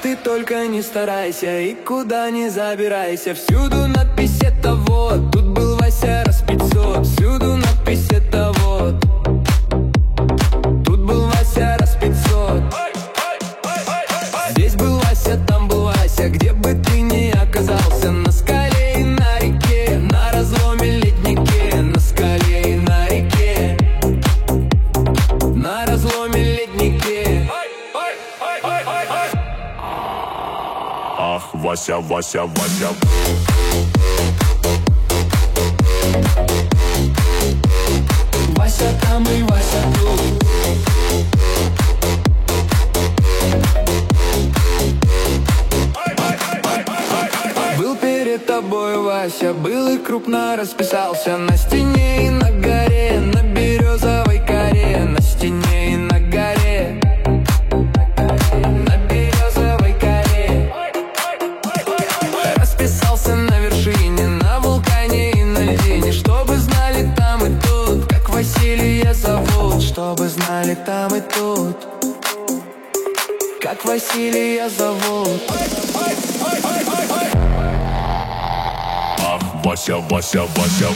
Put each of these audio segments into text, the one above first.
ты только не старайся и куда не забирайся, всюду надпись это вот. Тут был Вася раз 500, всюду надпись это вот. Тут был Вася раз 500. Здесь был Вася, там был Вася, где бы ты ни оказался, на скале и на реке, на разломе леднике, на скале и на реке, на разломе леднике. Ах, Вася, Вася, Вася. Вася там и Вася тут. Был перед тобой Вася, был и крупно расписался на стене и на горе, на березовой коре, на стене и на горе, на березовой коре. Расписался на вершине, на вулкане и на льдине, чтобы знали там и тут, как Василия зовут, чтобы знали там и тут, как Василия зовут. Ах, Вася, Вася, Вася.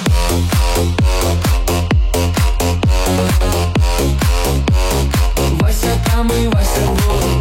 Вася там и Вася тут.